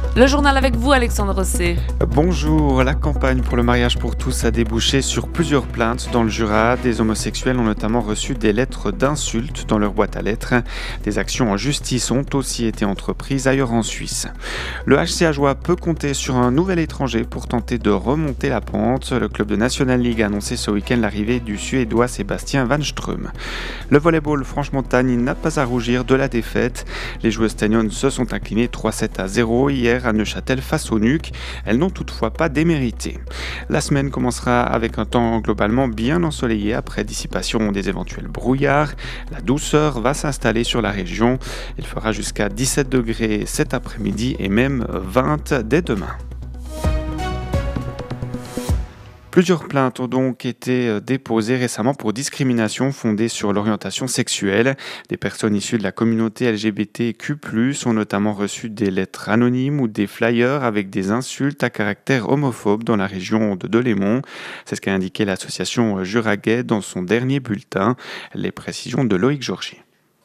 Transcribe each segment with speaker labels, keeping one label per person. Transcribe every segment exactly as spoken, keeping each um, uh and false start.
Speaker 1: Le journal avec vous, Alexandre Rosset.
Speaker 2: Bonjour, la campagne pour le mariage pour tous a débouché sur plusieurs plaintes dans le Jura. Des homosexuels ont notamment reçu des lettres d'insultes dans leur boîte à lettres. Des actions en justice ont aussi été entreprises ailleurs en Suisse. Le H C Ajoie peut compter sur un nouvel étranger pour tenter de remonter la pente. Le club de National League a annoncé ce week-end l'arrivée du Suédois Sébastien Wanström. Le volleyball Franche-Montagne n'a pas à rougir de la défaite. Les joueuses stagnonnes se sont inclinées trois sept à zéro hier à Neuchâtel face au N U C. Elles n'ont toutefois pas démérité. La semaine commencera avec un temps globalement bien ensoleillé après dissipation des éventuels brouillards. La douceur va s'installer sur la région. Il fera jusqu'à dix-sept degrés cet après-midi et même vingt dès demain. Plusieurs plaintes ont donc été déposées récemment pour discrimination fondée sur l'orientation sexuelle. Des personnes issues de la communauté L G B T Q plus, ont notamment reçu des lettres anonymes ou des flyers avec des insultes à caractère homophobe dans la région de Delémont. C'est ce qu'a indiqué l'association Jura Gay dans son dernier bulletin. Les précisions de Loïc Georgie.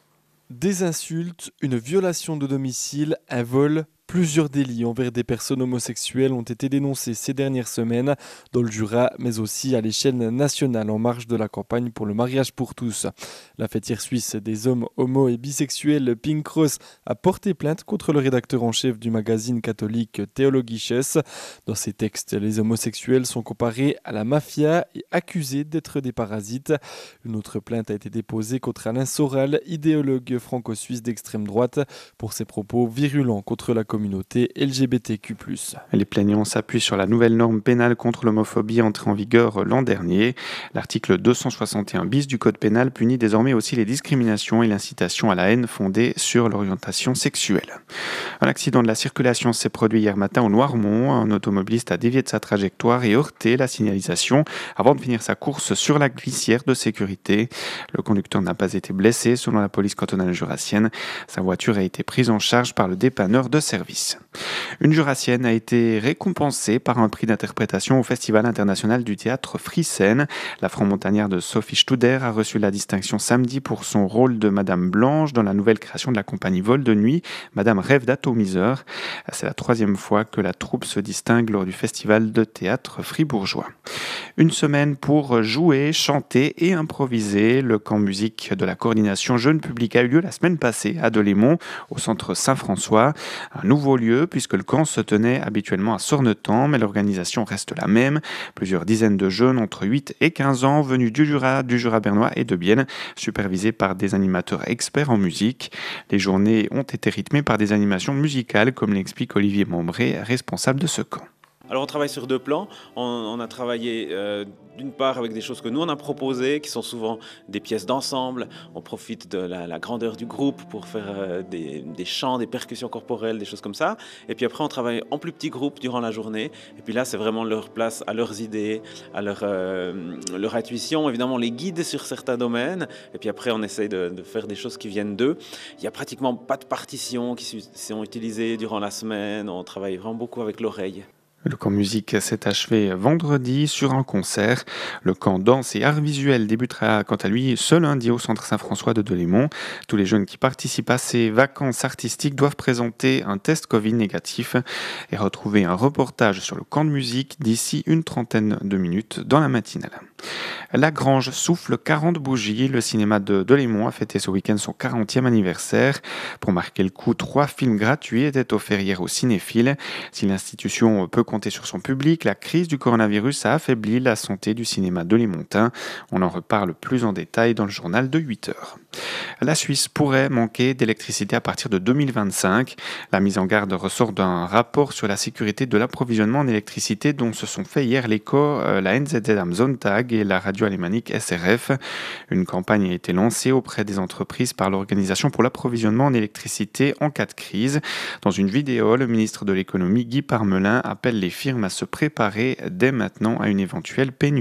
Speaker 3: Des insultes, une violation de domicile, un vol. Plusieurs délits envers des personnes homosexuelles ont été dénoncés ces dernières semaines dans le Jura, mais aussi à l'échelle nationale en marge de la campagne pour le mariage pour tous. La fêtière suisse des hommes homo et bisexuels Pink Cross a porté plainte contre le rédacteur en chef du magazine catholique Theologisches. Dans ces textes, les homosexuels sont comparés à la mafia et accusés d'être des parasites. Une autre plainte a été déposée contre Alain Soral, idéologue franco-suisse d'extrême droite, pour ses propos virulents contre la communauté L G B T Q plus.
Speaker 2: Les plaignants s'appuient sur la nouvelle norme pénale contre l'homophobie entrée en vigueur l'an dernier. L'article deux cent soixante et un bis du Code pénal punit désormais aussi les discriminations et l'incitation à la haine fondée sur l'orientation sexuelle. Un accident de la circulation s'est produit hier matin au Noirmont. Un automobiliste a dévié de sa trajectoire et heurté la signalisation avant de finir sa course sur la glissière de sécurité. Le conducteur n'a pas été blessé selon la police cantonale jurassienne. Sa voiture a été prise en charge par le dépanneur de service. Une jurassienne a été récompensée par un prix d'interprétation au Festival international du théâtre Frissen. La franc-montagnarde de Sophie Studer a reçu la distinction samedi pour son rôle de Madame Blanche dans la nouvelle création de la compagnie Vol de nuit, Madame Rêve d'atomiseur. C'est la troisième fois que la troupe se distingue lors du Festival de théâtre fribourgeois. Une semaine pour jouer, chanter et improviser. Le camp musique de la coordination jeune public a eu lieu la semaine passée à Delémont, au centre Saint-François. Un nouveau lieu puisque le camp se tenait habituellement à Sornetan, mais l'organisation reste la même. Plusieurs dizaines de jeunes entre huit et quinze ans venus du Jura, du Jura bernois et de Bienne, supervisés par des animateurs experts en musique. Les journées ont été rythmées par des animations musicales, comme l'explique Olivier Mombré, responsable de ce camp.
Speaker 4: Alors on travaille sur deux plans. On, on a travaillé euh, d'une part avec des choses que nous on a proposées, qui sont souvent des pièces d'ensemble. On profite de la, la grandeur du groupe pour faire euh, des, des chants, des percussions corporelles, des choses comme ça. Et puis après on travaille en plus petits groupes durant la journée. Et puis là c'est vraiment leur place à leurs idées, à leur, euh, leur intuition. Évidemment on les guide sur certains domaines. Et puis après on essaye de, de faire des choses qui viennent d'eux. Il n'y a pratiquement pas de partitions qui sont utilisées durant la semaine. On travaille vraiment beaucoup avec l'oreille.
Speaker 2: Le camp musique s'est achevé vendredi sur un concert. Le camp danse et art visuel débutera quant à lui ce lundi au centre Saint-François de Delémont. Tous les jeunes qui participent à ces vacances artistiques doivent présenter un test Covid négatif et retrouver un reportage sur le camp de musique d'ici une trentaine de minutes dans la matinale. La Grange souffle quarante bougies. Le cinéma de Delémont a fêté ce week-end son quarantième anniversaire. Pour marquer le coup, trois films gratuits étaient offerts hier aux cinéphiles. Si l'institution peut compter sur son public, la crise du coronavirus a affaibli la santé du cinéma delémontain. On en reparle plus en détail dans le journal de huit heures. La Suisse pourrait manquer d'électricité à partir de deux mille vingt-cinq. La mise en garde ressort d'un rapport sur la sécurité de l'approvisionnement en électricité dont se sont fait hier l'écho la N Z Z am Sonntag et la radio alémanique S R F. Une campagne a été lancée auprès des entreprises par l'Organisation pour l'approvisionnement en électricité en cas de crise. Dans une vidéo, le ministre de l'économie Guy Parmelin appelle les firmes à se préparer dès maintenant à une éventuelle pénurie.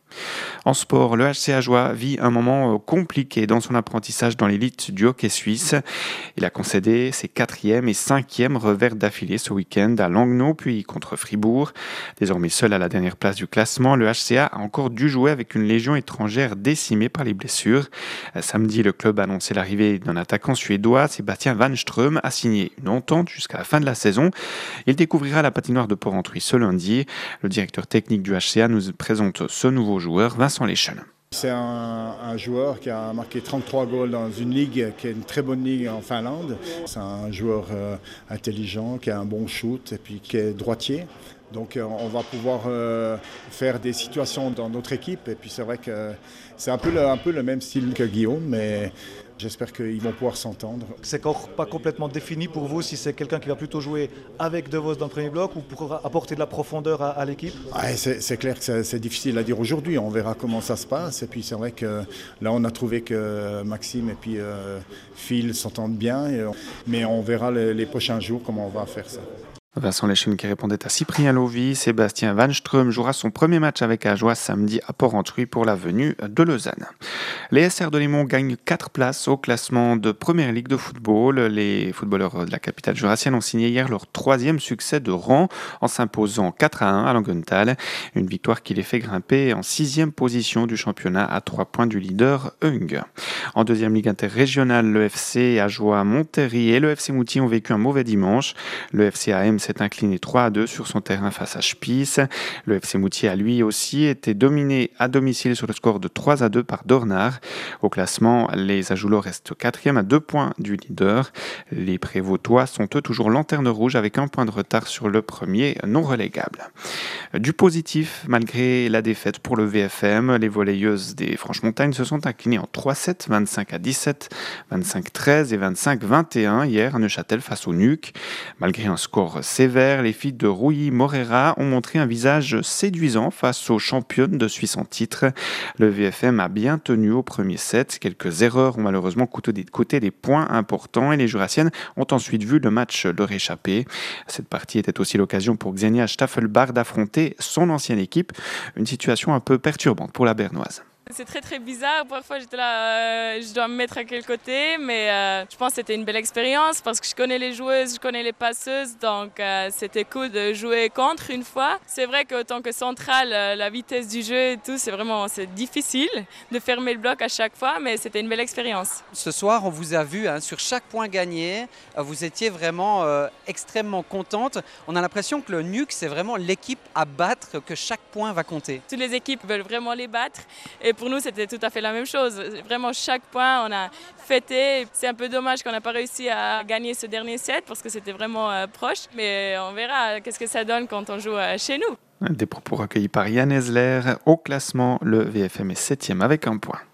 Speaker 2: En sport, le H C Ajoie vit un moment compliqué dans son apprentissage dans l'élite du hockey suisse. Il a concédé ses quatrième et cinquième revers d'affilée ce week-end à Langnau puis contre Fribourg. Désormais seul à la dernière place du classement, le H C A a encore dû jouer avec une légion étrangère décimée par les blessures. Samedi, le club a annoncé l'arrivée d'un attaquant suédois, Sébastien Wanström, a signé une entente jusqu'à la fin de la saison. Il découvrira la patinoire de Porrentruy ce lundi. Le directeur technique du H C A nous présente ce nouveau joueur, Vincent Leschel.
Speaker 5: C'est un, un joueur qui a marqué trente-trois goals dans une ligue qui est une très bonne ligue en Finlande. C'est un joueur euh, intelligent, qui a un bon shoot et puis qui est droitier. Donc euh, on va pouvoir euh, faire des situations dans notre équipe. Et puis c'est vrai que c'est un peu le, un peu le même style que Guillaume, mais j'espère qu'ils vont pouvoir s'entendre.
Speaker 6: C'est encore pas complètement défini pour vous si c'est quelqu'un qui va plutôt jouer avec De Vos dans le premier bloc ou pour apporter de la profondeur à, à l'équipe.
Speaker 5: Ouais, c'est, c'est clair que c'est, c'est difficile à dire aujourd'hui. On verra comment ça se passe. Et puis c'est vrai que là on a trouvé que Maxime et puis euh, Phil s'entendent bien. Et, mais on verra les, les prochains jours comment on va faire ça.
Speaker 2: Vincent Leschel qui répondait à Cyprien Lovy. Sébastien Wanström jouera son premier match avec Ajoie samedi à Porrentruy pour la venue de Lausanne. Les S R de Lémont gagnent quatre places au classement de Première Ligue de football. Les footballeurs de la capitale jurassienne ont signé hier leur troisième succès de rang en s'imposant quatre à un à Langenthal. Une victoire qui les fait grimper en sixième position du championnat à trois points du leader Hung. En deuxième ligue interrégionale, le F C Ajoie Montéry et le F C Moutier ont vécu un mauvais dimanche. Le F C A M s'est incliné trois à deux sur son terrain face à Spies. Le F C Moutier a lui aussi été dominé à domicile sur le score de trois à deux par Dornard. Au classement, les Ajoulots restent quatrième à deux points du leader. Les Prévôtois sont eux toujours lanterne rouge avec un point de retard sur le premier non relégable. Du positif, malgré la défaite pour le V F M, les volleyeuses des Franches-Montagnes se sont inclinées en trois sept, vingt-cinq à dix-sept, vingt-cinq treize et vingt-cinq vingt et un hier à Neuchâtel face au N U C. Malgré un score sévère, les filles de Rouilly-Morera ont montré un visage séduisant face aux championnes de Suisse en titre. Le V F M a bien tenu au premier set. Quelques erreurs ont malheureusement coûté des, coûté des points importants et les Jurassiennes ont ensuite vu le match leur échapper. Cette partie était aussi l'occasion pour Xenia Staffelbach d'affronter son ancienne équipe. Une situation un peu perturbante pour la Bernoise.
Speaker 1: C'est très très bizarre, parfois j'étais là, euh, je dois me mettre à quel côté, mais euh, je pense que c'était une belle expérience parce que je connais les joueuses, je connais les passeuses, donc euh, c'était cool de jouer contre une fois. C'est vrai qu'autant que centrale, euh, la vitesse du jeu et tout, c'est vraiment c'est difficile de fermer le bloc à chaque fois, mais c'était une belle expérience.
Speaker 7: Ce soir, on vous a vu hein, sur chaque point gagné, vous étiez vraiment euh, extrêmement contente. On a l'impression que le N U C, c'est vraiment l'équipe à battre, que chaque point va compter.
Speaker 1: Toutes les équipes veulent vraiment les battre et pour nous, c'était tout à fait la même chose. Vraiment, chaque point, on a fêté. C'est un peu dommage qu'on n'a pas réussi à gagner ce dernier set parce que c'était vraiment euh, proche. Mais on verra qu'est-ce que ça donne quand on joue euh, chez nous.
Speaker 2: Des propos recueillis par Yann Esler. Au classement, le V F M est septième avec un point.